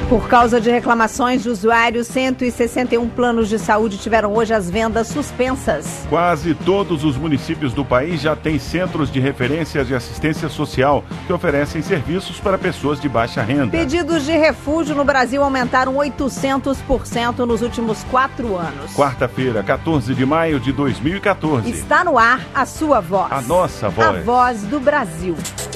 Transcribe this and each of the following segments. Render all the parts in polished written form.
Por causa de reclamações de usuários, 161 planos de saúde tiveram hoje as vendas suspensas. Quase todos os municípios do país já têm centros de referência de assistência social que oferecem serviços para pessoas de baixa renda. Pedidos de refúgio no Brasil aumentaram 800% nos últimos 4 anos. Quarta-feira, 14 de maio de 2014. Está no ar a sua voz. A nossa voz. A voz do Brasil.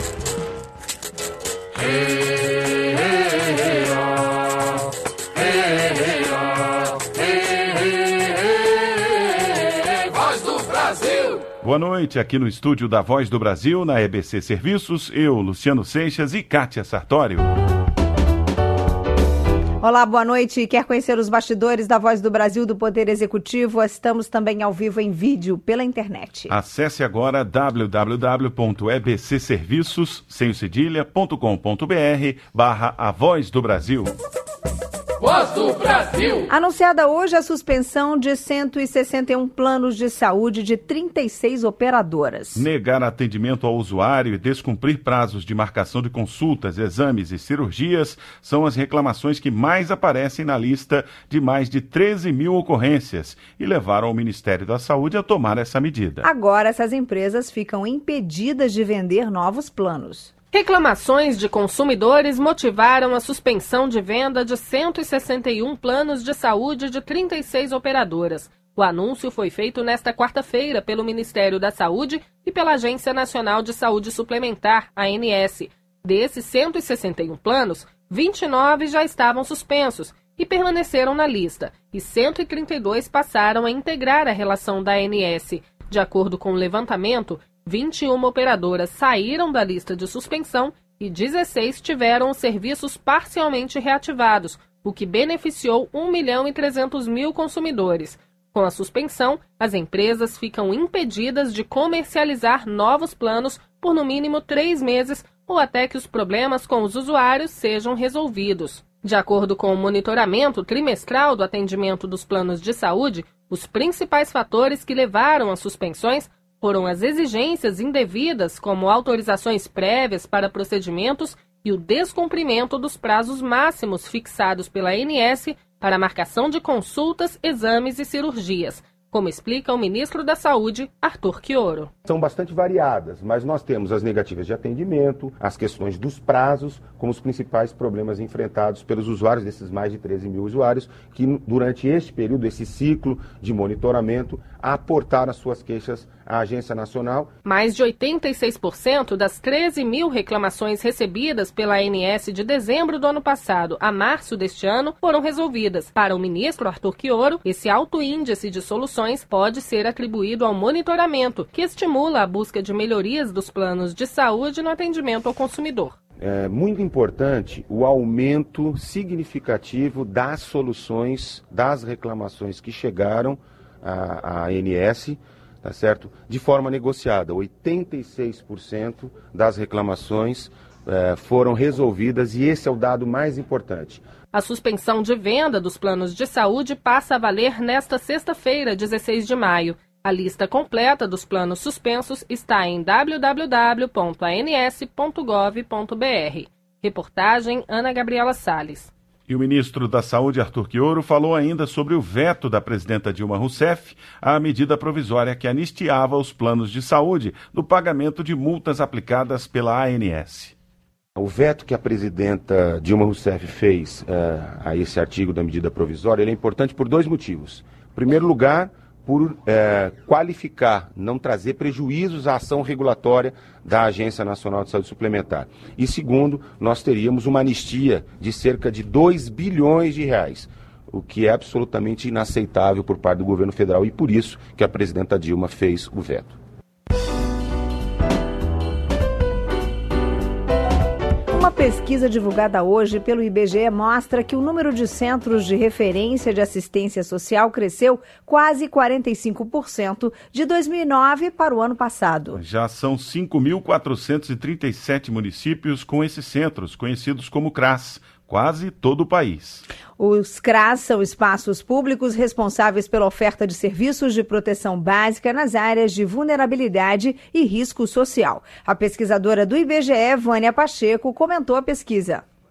Voz do Brasil. Boa noite, aqui no estúdio da Voz do Brasil, na EBC Serviços, eu, Luciano Seixas e Kátia Sartório. Olá, boa noite. Quer conhecer os bastidores da Voz do Brasil do Poder Executivo? Estamos também ao vivo em vídeo pela internet. Acesse agora www.ebcserviços.com.br/A Voz do Brasil. Voz do Brasil. Anunciada hoje a suspensão de 161 planos de saúde de 36 operadoras. Negar atendimento ao usuário e descumprir prazos de marcação de consultas, exames e cirurgias são as reclamações que mais aparecem na lista de mais de 13 mil ocorrências e levaram o Ministério da Saúde a tomar essa medida. Agora, essas empresas ficam impedidas de vender novos planos. Reclamações de consumidores motivaram a suspensão de venda de 161 planos de saúde de 36 operadoras. O anúncio foi feito nesta quarta-feira pelo Ministério da Saúde e pela Agência Nacional de Saúde Suplementar, ANS. Desses 161 planos, 29 já estavam suspensos e permaneceram na lista, e 132 passaram a integrar a relação da ANS. De acordo com o levantamento, 21 operadoras saíram da lista de suspensão e 16 tiveram os serviços parcialmente reativados, o que beneficiou 1.300.000 consumidores. Com a suspensão, as empresas ficam impedidas de comercializar novos planos por no mínimo 3 meses ou até que os problemas com os usuários sejam resolvidos. De acordo com o monitoramento trimestral do atendimento dos planos de saúde, os principais fatores que levaram às suspensões foram as exigências indevidas, como autorizações prévias para procedimentos e o descumprimento dos prazos máximos fixados pela ANS para a marcação de consultas, exames e cirurgias, como explica o ministro da Saúde, Arthur Quioro. São bastante variadas, mas nós temos as negativas de atendimento, as questões dos prazos, como os principais problemas enfrentados pelos usuários, desses mais de 13 mil usuários, que durante este período, esse ciclo de monitoramento, aportaram as suas queixas à Agência Nacional. Mais de 86% das 13 mil reclamações recebidas pela ANS de dezembro do ano passado a março deste ano foram resolvidas. Para o ministro Arthur Quioro, esse alto índice de soluções pode ser atribuído ao monitoramento, que estimula a busca de melhorias dos planos de saúde no atendimento ao consumidor. É muito importante o aumento significativo das soluções, das reclamações que chegaram à ANS, tá certo? De forma negociada. 86% das reclamações foram resolvidas e esse é o dado mais importante. A suspensão de venda dos planos de saúde passa a valer nesta sexta-feira, 16 de maio. A lista completa dos planos suspensos está em www.ans.gov.br. Reportagem Ana Gabriela Salles. E o ministro da Saúde, Arthur Quioro, falou ainda sobre o veto da presidenta Dilma Rousseff à medida provisória que anistiava os planos de saúde do pagamento de multas aplicadas pela ANS. O veto que a presidenta Dilma Rousseff fez a esse artigo da medida provisória, ele é importante por 2 motivos. Em primeiro lugar, por qualificar, não trazer prejuízos à ação regulatória da Agência Nacional de Saúde Suplementar. E segundo, nós teríamos uma anistia de cerca de 2 bilhões de reais, o que é absolutamente inaceitável por parte do governo federal e por isso que a presidenta Dilma fez o veto. Uma pesquisa divulgada hoje pelo IBGE mostra que o número de centros de referência de assistência social cresceu quase 45% de 2009 para o ano passado. Já são 5.437 municípios com esses centros, conhecidos como CRAS, quase todo o país. Os CRAS são espaços públicos responsáveis pela oferta de serviços de proteção básica nas áreas de vulnerabilidade e risco social. A pesquisadora do IBGE, Vânia Pacheco, comentou a pesquisa.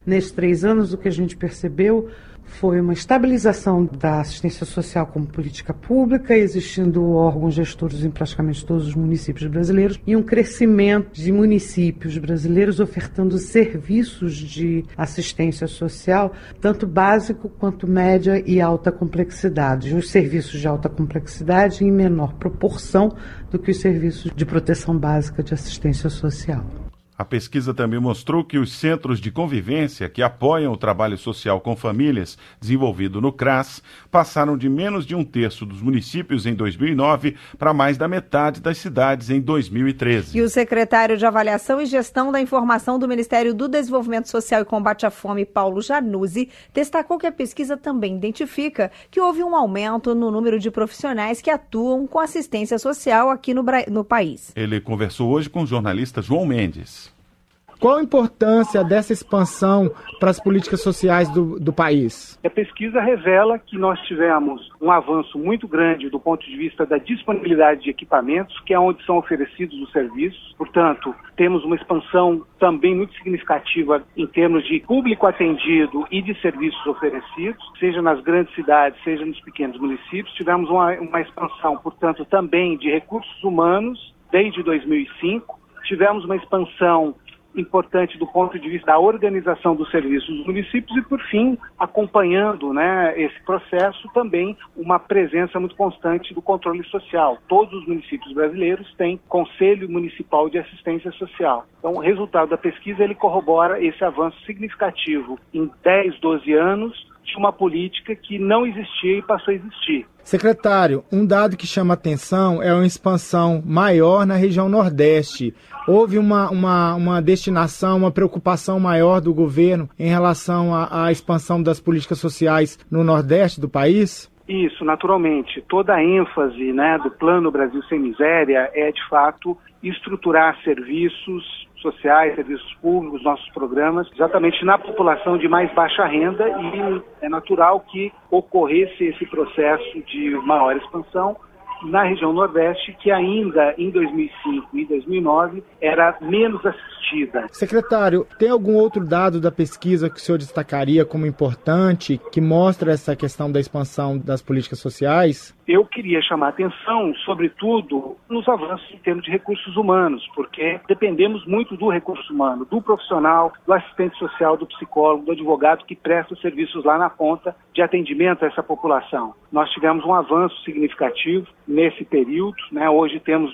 Nesses 3 anos, o que a gente percebeu foi uma estabilização da assistência social como política pública, existindo órgãos gestores em praticamente todos os municípios brasileiros, e um crescimento de municípios brasileiros ofertando serviços de assistência social, tanto básico quanto média e alta complexidade. Os serviços de alta complexidade em menor proporção do que os serviços de proteção básica de assistência social. A pesquisa também mostrou que os centros de convivência que apoiam o trabalho social com famílias desenvolvido no CRAS passaram de menos de 1/3 dos municípios em 2009 para mais da metade das cidades em 2013. E o secretário de Avaliação e Gestão da Informação do Ministério do Desenvolvimento Social e Combate à Fome, Paulo Januzzi, destacou que a pesquisa também identifica que houve um aumento no número de profissionais que atuam com assistência social aqui no país. Ele conversou hoje com o jornalista João Mendes. Qual a importância dessa expansão para as políticas sociais do país? A pesquisa revela que nós tivemos um avanço muito grande do ponto de vista da disponibilidade de equipamentos, que é onde são oferecidos os serviços. Portanto, temos uma expansão também muito significativa em termos de público atendido e de serviços oferecidos, seja nas grandes cidades, seja nos pequenos municípios. Tivemos uma expansão, portanto, também de recursos humanos desde 2005. Tivemos uma expansão importante do ponto de vista da organização dos serviços dos municípios e, por fim, acompanhando, esse processo, também uma presença muito constante do controle social. Todos os municípios brasileiros têm Conselho Municipal de Assistência Social. Então, o resultado da pesquisa ele corrobora esse avanço significativo em 10, 12 anos de uma política que não existia e passou a existir. Secretário, um dado que chama atenção é uma expansão maior na região Nordeste. Houve uma destinação, uma preocupação maior do governo em relação à expansão das políticas sociais no Nordeste do país? Isso, naturalmente. Toda a ênfase do Plano Brasil Sem Miséria é, de fato, estruturar serviços sociais, serviços públicos, nossos programas, exatamente na população de mais baixa renda, e é natural que ocorresse esse processo de maior expansão na região Nordeste, que ainda em 2005 e 2009 era menos assistida. Secretário, tem algum outro dado da pesquisa que o senhor destacaria como importante, que mostra essa questão da expansão das políticas sociais? Eu queria chamar a atenção, sobretudo, nos avanços em termos de recursos humanos, porque dependemos muito do recurso humano, do profissional, do assistente social, do psicólogo, do advogado que presta serviços lá na ponta de atendimento a essa população. Nós tivemos um avanço significativo nesse período, Hoje temos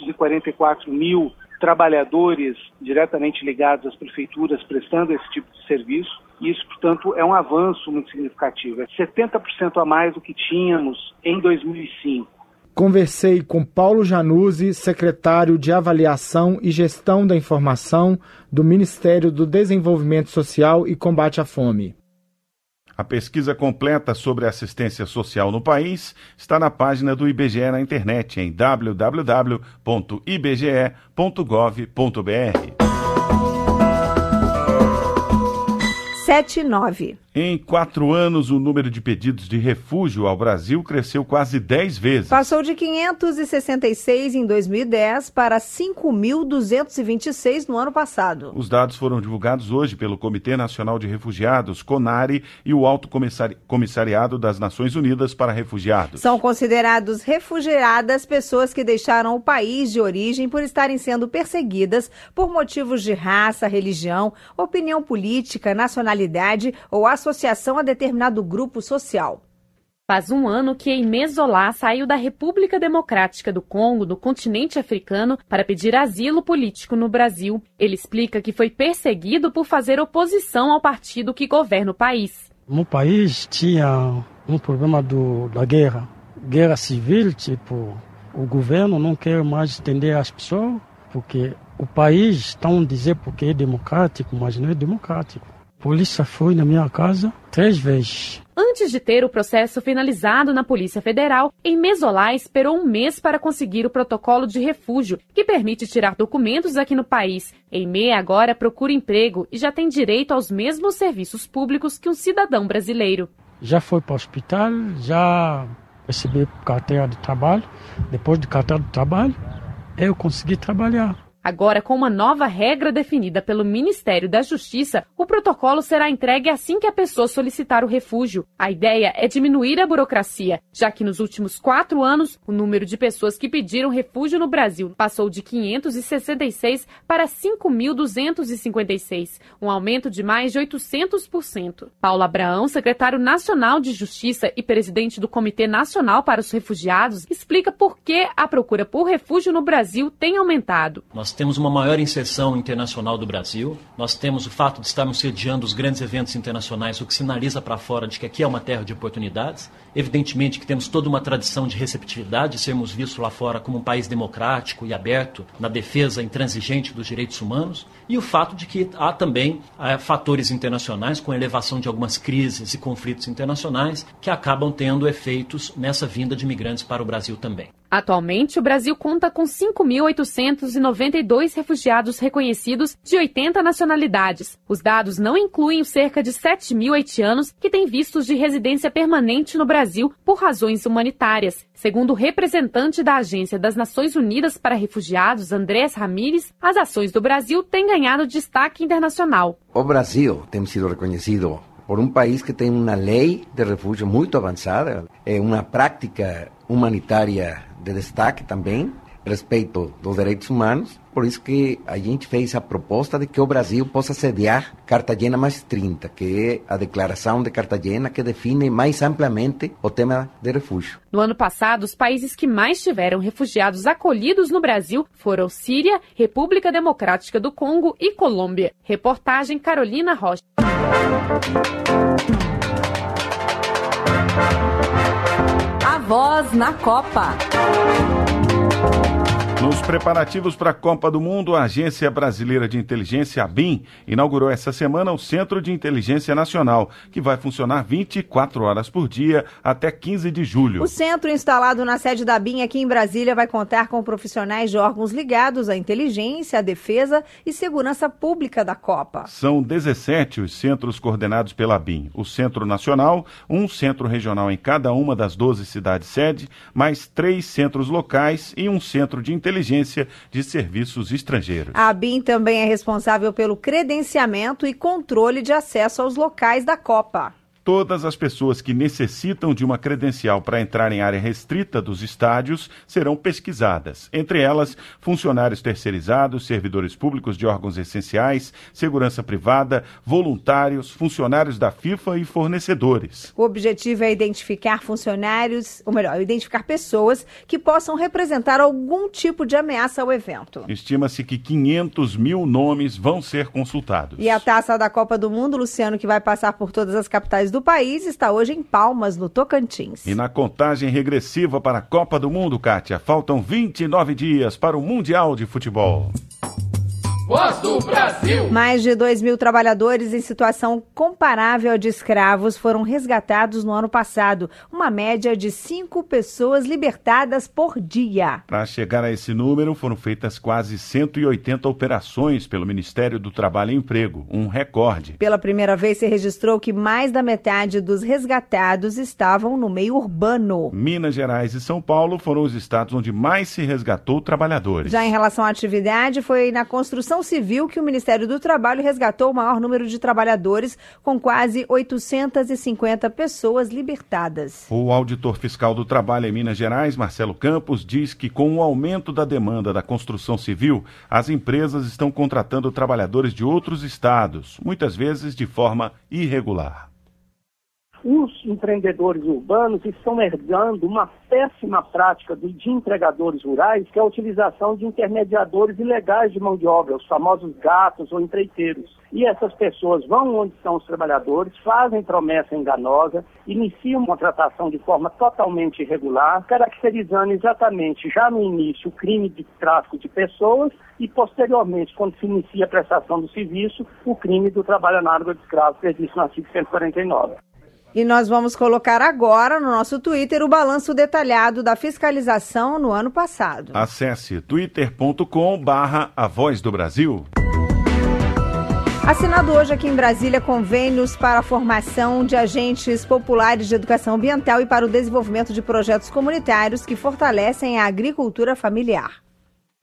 244 mil trabalhadores diretamente ligados às prefeituras prestando esse tipo de serviço. Isso, portanto, é um avanço muito significativo. É 70% a mais do que tínhamos em 2005. Conversei com Paulo Januzzi, secretário de Avaliação e Gestão da Informação do Ministério do Desenvolvimento Social e Combate à Fome. A pesquisa completa sobre assistência social no país está na página do IBGE na internet em www.ibge.gov.br. 7,9. Em 4 anos, o número de pedidos de refúgio ao Brasil cresceu quase 10 vezes. Passou de 566 em 2010 para 5.226 no ano passado. Os dados foram divulgados hoje pelo Comitê Nacional de Refugiados, CONARE, e o Alto Comissariado das Nações Unidas para Refugiados. São considerados refugiadas pessoas que deixaram o país de origem por estarem sendo perseguidas por motivos de raça, religião, opinião política, nacionalidade ou associação a determinado grupo social. Faz um ano que Aimé Zola saiu da República Democrática do Congo, no continente africano, para pedir asilo político no Brasil. Ele explica que foi perseguido por fazer oposição ao partido que governa o país. No país tinha um problema da guerra civil, o governo não quer mais atender as pessoas, porque o país estão dizendo porque é democrático, mas não é democrático. A polícia foi na minha casa 3 vezes. Antes de ter o processo finalizado na Polícia Federal, Aimé Zola esperou 1 mês para conseguir o protocolo de refúgio, que permite tirar documentos aqui no país. Aimé agora procura emprego e já tem direito aos mesmos serviços públicos que um cidadão brasileiro. Já foi para o hospital, já recebi carteira de trabalho. Depois de carteira de trabalho, eu consegui trabalhar. A Agora, com uma nova regra definida pelo Ministério da Justiça, o protocolo será entregue assim que a pessoa solicitar o refúgio. A ideia é diminuir a burocracia, já que nos últimos 4 anos, o número de pessoas que pediram refúgio no Brasil passou de 566 para 5.256, um aumento de mais de 800%. Paulo Abraão, secretário nacional de Justiça e presidente do Comitê Nacional para os Refugiados, explica por que a procura por refúgio no Brasil tem aumentado. Nós temos uma maior inserção internacional do Brasil, nós temos o fato de estarmos sediando os grandes eventos internacionais, o que sinaliza para fora de que aqui é uma terra de oportunidades. Evidentemente que temos toda uma tradição de receptividade, de sermos vistos lá fora como um país democrático e aberto na defesa intransigente dos direitos humanos, e o fato de que há também fatores internacionais, com a elevação de algumas crises e conflitos internacionais, que acabam tendo efeitos nessa vinda de imigrantes para o Brasil também. Atualmente, o Brasil conta com 5.892 refugiados reconhecidos de 80 nacionalidades. Os dados não incluem os cerca de 7.000 haitianos que têm vistos de residência permanente no Brasil por razões humanitárias. Segundo o representante da Agência das Nações Unidas para Refugiados, Andrés Ramírez, as ações do Brasil têm ganhado destaque internacional. O Brasil tem sido reconhecido por um país que tem uma lei de refúgio muito avançada, uma prática humanitária de destaque também, respeito dos direitos humanos. Por isso que a gente fez a proposta de que o Brasil possa sediar Cartagena mais 30, que é a declaração de Cartagena que define mais amplamente o tema de refúgio. No ano passado, os países que mais tiveram refugiados acolhidos no Brasil foram Síria, República Democrática do Congo e Colômbia. Reportagem Carolina Rocha. A Voz na Copa. Nos preparativos para a Copa do Mundo, a Agência Brasileira de Inteligência, ABIN, inaugurou essa semana o Centro de Inteligência Nacional, que vai funcionar 24 horas por dia até 15 de julho. O centro, instalado na sede da ABIN aqui em Brasília, vai contar com profissionais de órgãos ligados à inteligência, à defesa e segurança pública da Copa. São 17 os centros coordenados pela ABIN. O Centro Nacional, um centro regional em cada uma das 12 cidades-sede, mais 3 centros locais e um centro de inteligência de serviços estrangeiros. A ABIN também é responsável pelo credenciamento e controle de acesso aos locais da Copa. Todas as pessoas que necessitam de uma credencial para entrar em área restrita dos estádios serão pesquisadas. Entre elas, funcionários terceirizados, servidores públicos de órgãos essenciais, segurança privada, voluntários, funcionários da FIFA e fornecedores. O objetivo é identificar identificar pessoas que possam representar algum tipo de ameaça ao evento. Estima-se que 500 mil nomes vão ser consultados. E a Taça da Copa do Mundo, Luciano, que vai passar por todas as capitais do país, está hoje em Palmas, no Tocantins. E na contagem regressiva para a Copa do Mundo, Kátia, faltam 29 dias para o Mundial de Futebol. Voz do Brasil. Mais de 2.000 trabalhadores em situação comparável à de escravos foram resgatados no ano passado, uma média de 5 pessoas libertadas por dia. Para chegar a esse número, foram feitas quase 180 operações pelo Ministério do Trabalho e Emprego, um recorde. Pela primeira vez se registrou que mais da metade dos resgatados estavam no meio urbano. Minas Gerais e São Paulo foram os estados onde mais se resgatou trabalhadores. Já em relação à atividade, foi na construção civil que o Ministério do Trabalho resgatou o maior número de trabalhadores, com quase 850 pessoas libertadas. O auditor fiscal do trabalho em Minas Gerais, Marcelo Campos, diz que com o aumento da demanda da construção civil, as empresas estão contratando trabalhadores de outros estados, muitas vezes de forma irregular. Os empreendedores urbanos estão herdando uma péssima prática de entregadores rurais, que é a utilização de intermediadores ilegais de mão de obra, os famosos gatos ou empreiteiros. E essas pessoas vão onde estão os trabalhadores, fazem promessa enganosa, iniciam contratação de forma totalmente irregular, caracterizando exatamente já no início o crime de tráfico de pessoas e posteriormente, quando se inicia a prestação do serviço, o crime do trabalho análogo de escravo previsto no artigo 149. E nós vamos colocar agora no nosso Twitter o balanço detalhado da fiscalização no ano passado. Acesse twitter.com/A Voz do Brasil. Assinado hoje aqui em Brasília convênios para a formação de agentes populares de educação ambiental e para o desenvolvimento de projetos comunitários que fortalecem a agricultura familiar.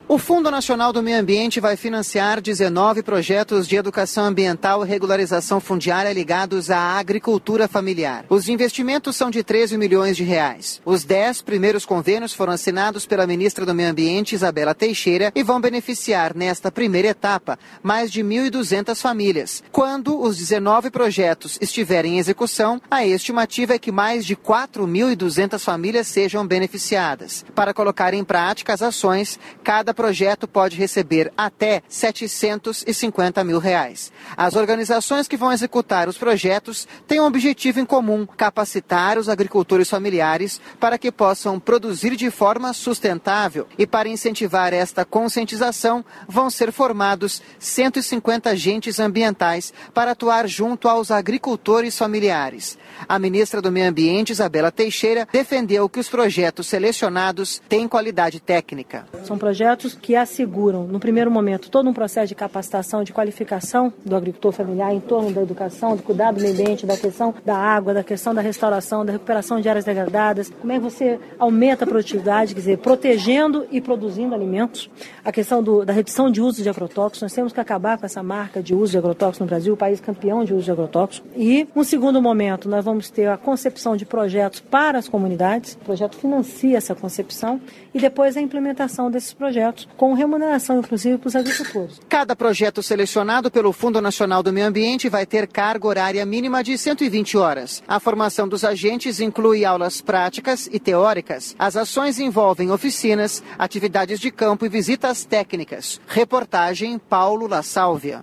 O Fundo Nacional do Meio Ambiente vai financiar 19 projetos de educação ambiental e regularização fundiária ligados à agricultura familiar. Os investimentos são de 13 milhões de reais. Os 10 primeiros convênios foram assinados pela ministra do Meio Ambiente, Isabela Teixeira, e vão beneficiar, nesta primeira etapa, mais de 1.200 famílias. Quando os 19 projetos estiverem em execução, a estimativa é que mais de 4.200 famílias sejam beneficiadas. Para colocar em prática as ações, cada projeto pode receber até R$ 750 mil. As organizações que vão executar os projetos têm um objetivo em comum: capacitar os agricultores familiares para que possam produzir de forma sustentável. E para incentivar esta conscientização, vão ser formados 150 agentes ambientais para atuar junto aos agricultores familiares. A ministra do Meio Ambiente, Isabela Teixeira, defendeu que os projetos selecionados têm qualidade técnica. São projetos que asseguram, no primeiro momento, todo um processo de capacitação, de qualificação do agricultor familiar em torno da educação, do cuidado do meio ambiente, da questão da água, da questão da restauração, da recuperação de áreas degradadas. Como é que você aumenta a produtividade, quer dizer, protegendo e produzindo alimentos. A questão da redução de uso de agrotóxicos. Nós temos que acabar com essa marca de uso de agrotóxicos no Brasil, o país campeão de uso de agrotóxicos. E, um segundo momento, nós vamos ter a concepção de projetos para as comunidades. O projeto financia essa concepção e depois a implementação desses projetos, com remuneração, inclusive, para os agricultores. Cada projeto selecionado pelo Fundo Nacional do Meio Ambiente vai ter carga horária mínima de 120 horas. A formação dos agentes inclui aulas práticas e teóricas. As ações envolvem oficinas, atividades de campo e visitas técnicas. Reportagem Paulo La Sálvia.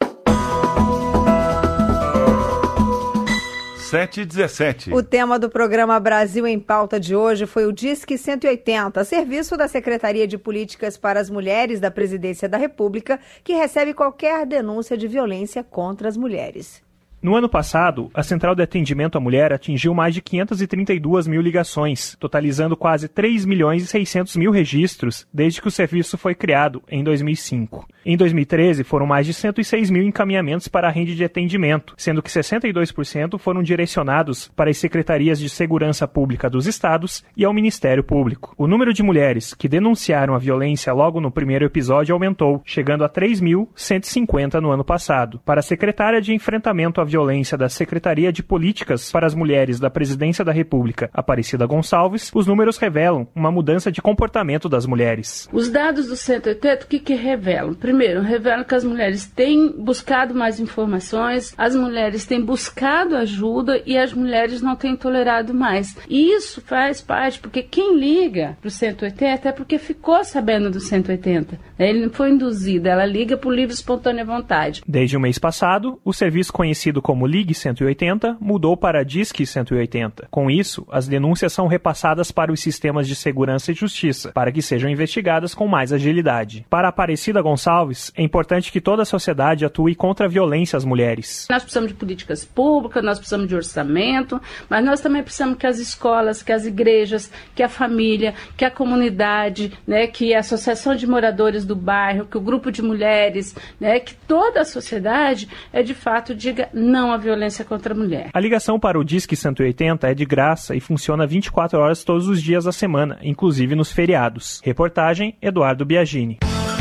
7h17. O tema do programa Brasil em Pauta de hoje foi o Disque 180, serviço da Secretaria de Políticas para as Mulheres da Presidência da República, que recebe qualquer denúncia de violência contra as mulheres. No ano passado, a Central de Atendimento à Mulher atingiu mais de 532 mil ligações, totalizando quase 3 milhões e 600 mil registros desde que o serviço foi criado, em 2005. Em 2013, foram mais de 106 mil encaminhamentos para a rede de atendimento, sendo que 62% foram direcionados para as Secretarias de Segurança Pública dos Estados e ao Ministério Público. O número de mulheres que denunciaram a violência logo no primeiro episódio aumentou, chegando a 3.150 no ano passado. Para a secretária de Enfrentamento à Violência da Secretaria de Políticas para as Mulheres da Presidência da República, Aparecida Gonçalves, os números revelam uma mudança de comportamento das mulheres. Os dados do 180, o que revelam? Primeiro, revelam que as mulheres têm buscado mais informações, as mulheres têm buscado ajuda e as mulheres não têm tolerado mais. E isso faz parte, porque quem liga para o 180 é porque ficou sabendo do 180. Ele não foi induzido, ela liga por livre e espontânea vontade. Desde o mês passado, o serviço conhecido como Ligue 180 mudou para Disque 180. Com isso, as denúncias são repassadas para os sistemas de segurança e justiça, para que sejam investigadas com mais agilidade. Para Aparecida Gonçalves, é importante que toda a sociedade atue contra a violência às mulheres. Nós precisamos de políticas públicas, nós precisamos de orçamento, mas nós também precisamos que as escolas, que as igrejas, que a família, que a comunidade, que a associação de moradores do bairro, que o grupo de mulheres, que toda a sociedade, de fato, diga não à violência contra a mulher. A ligação para o Disque 180 é de graça e funciona 24 horas todos os dias da semana, inclusive nos feriados. Reportagem Eduardo Biagini.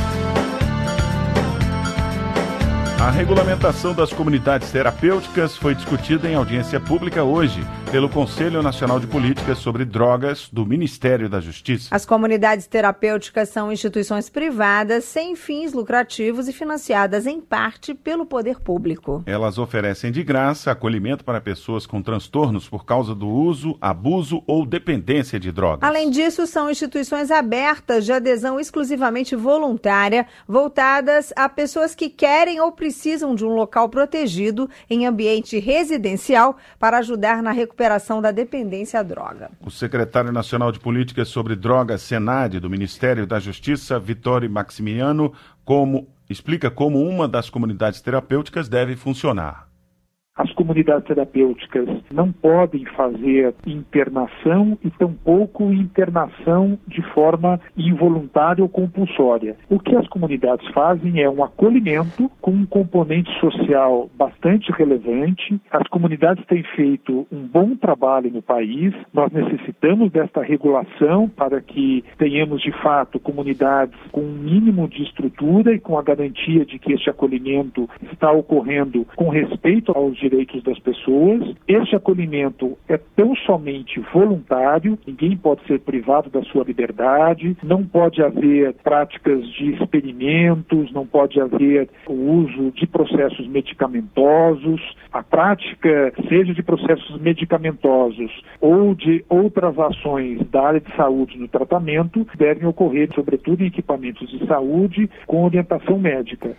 A regulamentação das comunidades terapêuticas foi discutida em audiência pública hoje pelo Conselho Nacional de Políticas sobre Drogas do Ministério da Justiça. As comunidades terapêuticas são instituições privadas sem fins lucrativos e financiadas em parte pelo poder público. Elas oferecem de graça acolhimento para pessoas com transtornos por causa do uso, abuso ou dependência de drogas. Além disso, são instituições abertas de adesão exclusivamente voluntária, voltadas a pessoas que querem ou precisam de um local protegido em ambiente residencial para ajudar na recuperação da dependência à droga. O secretário nacional de Políticas sobre Drogas, Senad, do Ministério da Justiça, Vittorio Maximiano, explica como uma das comunidades terapêuticas deve funcionar. As comunidades terapêuticas não podem fazer internação e tampouco internação de forma involuntária ou compulsória. O que as comunidades fazem é um acolhimento com um componente social bastante relevante. As comunidades têm feito um bom trabalho no país. Nós necessitamos desta regulação para que tenhamos, de fato, comunidades com um mínimo de estrutura e com a garantia de que este acolhimento está ocorrendo com respeito aos direitos das pessoas. Este acolhimento é tão somente voluntário, ninguém pode ser privado da sua liberdade, não pode haver práticas de experimentos, não pode haver o uso de processos medicamentosos. A prática, seja de processos medicamentosos ou de outras ações da área de saúde no tratamento, devem ocorrer, sobretudo, em equipamentos de saúde com orientação médica.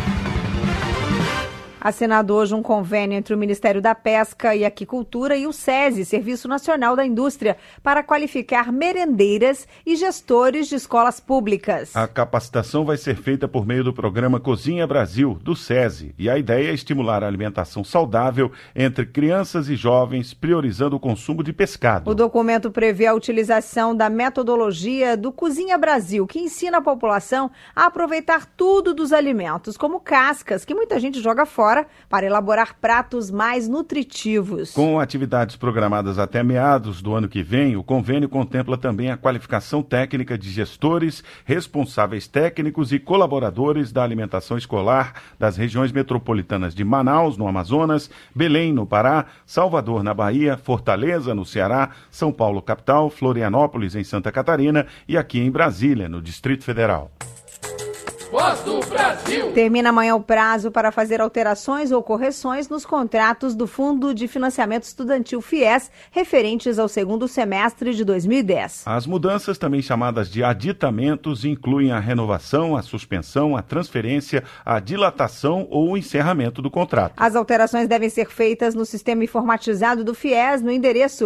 Assinado hoje um convênio entre o Ministério da Pesca e Aquicultura e o SESI, Serviço Nacional da Indústria, para qualificar merendeiras e gestores de escolas públicas. A capacitação vai ser feita por meio do programa Cozinha Brasil, do SESI, e a ideia é estimular a alimentação saudável entre crianças e jovens, priorizando o consumo de pescado. O documento prevê a utilização da metodologia do Cozinha Brasil, que ensina a população a aproveitar tudo dos alimentos, como cascas, que muita gente joga fora, para elaborar pratos mais nutritivos. Com atividades programadas até meados do ano que vem, o convênio contempla também a qualificação técnica de gestores, responsáveis técnicos e colaboradores da alimentação escolar das regiões metropolitanas de Manaus, no Amazonas, Belém, no Pará, Salvador, na Bahia, Fortaleza, no Ceará, São Paulo, capital, Florianópolis, em Santa Catarina e aqui em Brasília, no Distrito Federal. Voz do Brasil. Termina amanhã o prazo para fazer alterações ou correções nos contratos do Fundo de Financiamento Estudantil FIES, referentes ao segundo semestre de 2010. As mudanças, também chamadas de aditamentos, incluem a renovação, a suspensão, a transferência, a dilatação ou o encerramento do contrato. As alterações devem ser feitas no sistema informatizado do FIES, no endereço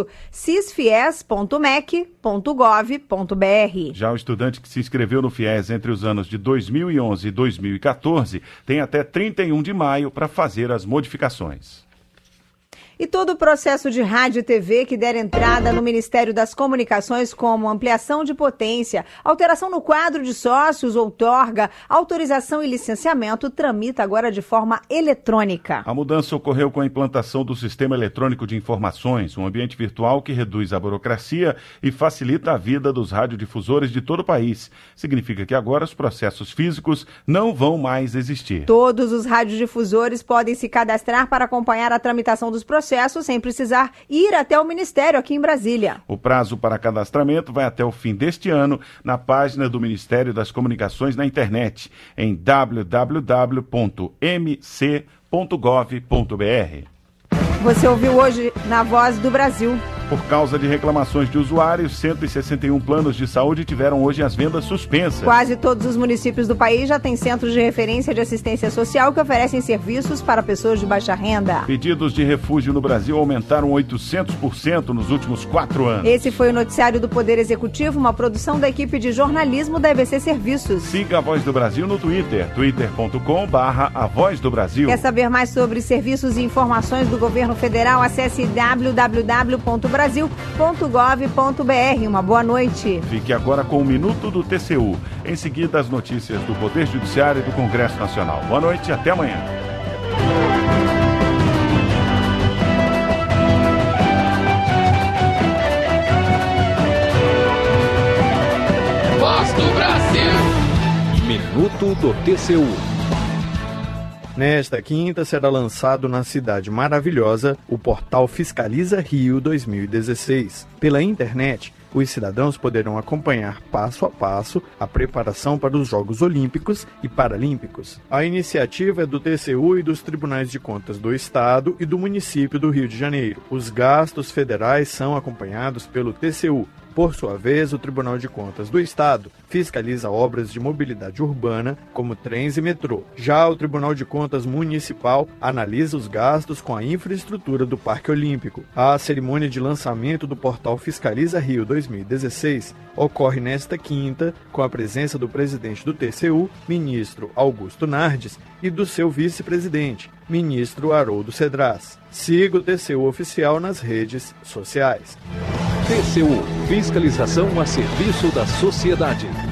cisfies.mec.gov.br. Já o estudante que se inscreveu no FIES entre os anos de 2011 e 2014 tem até 31 de maio para fazer as modificações. E todo o processo de rádio e TV que der entrada no Ministério das Comunicações, como ampliação de potência, alteração no quadro de sócios, outorga, autorização e licenciamento, tramita agora de forma eletrônica. A mudança ocorreu com a implantação do Sistema Eletrônico de Informações, um ambiente virtual que reduz a burocracia e facilita a vida dos radiodifusores de todo o país. Significa que agora os processos físicos não vão mais existir. Todos os radiodifusores podem se cadastrar para acompanhar a tramitação dos processos sem precisar ir até o Ministério aqui em Brasília. O prazo para cadastramento vai até o fim deste ano na página do Ministério das Comunicações na internet, em www.mc.gov.br. Você ouviu hoje na Voz do Brasil. Por causa de reclamações de usuários, 161 planos de saúde tiveram hoje as vendas suspensas. Quase todos os municípios do país já têm centros de referência de assistência social que oferecem serviços para pessoas de baixa renda. Pedidos de refúgio no Brasil aumentaram 800% nos últimos 4 anos. Esse foi o noticiário do Poder Executivo, uma produção da equipe de jornalismo da EBC Serviços. Siga a Voz do Brasil no Twitter, twitter.com/A Voz do Brasil. Quer saber mais sobre serviços e informações do governo federal? Acesse www.brasil.gov.br. Uma boa noite. Fique agora com o Minuto do TCU. Em seguida, as notícias do Poder Judiciário e do Congresso Nacional. Boa noite e até amanhã. Voz do Brasil. Minuto do TCU. Nesta quinta será lançado na Cidade Maravilhosa o portal Fiscaliza Rio 2016. Pela internet, os cidadãos poderão acompanhar passo a passo a preparação para os Jogos Olímpicos e Paralímpicos. A iniciativa é do TCU e dos Tribunais de Contas do Estado e do município do Rio de Janeiro. Os gastos federais são acompanhados pelo TCU. Por sua vez, o Tribunal de Contas do Estado fiscaliza obras de mobilidade urbana, como trens e metrô. Já o Tribunal de Contas Municipal analisa os gastos com a infraestrutura do Parque Olímpico. A cerimônia de lançamento do portal Fiscaliza Rio 2016 ocorre nesta quinta, com a presença do presidente do TCU, ministro Augusto Nardes, e do seu vice-presidente, ministro Haroldo Cedras. Siga o TCU Oficial nas redes sociais. TCU, fiscalização a serviço da sociedade.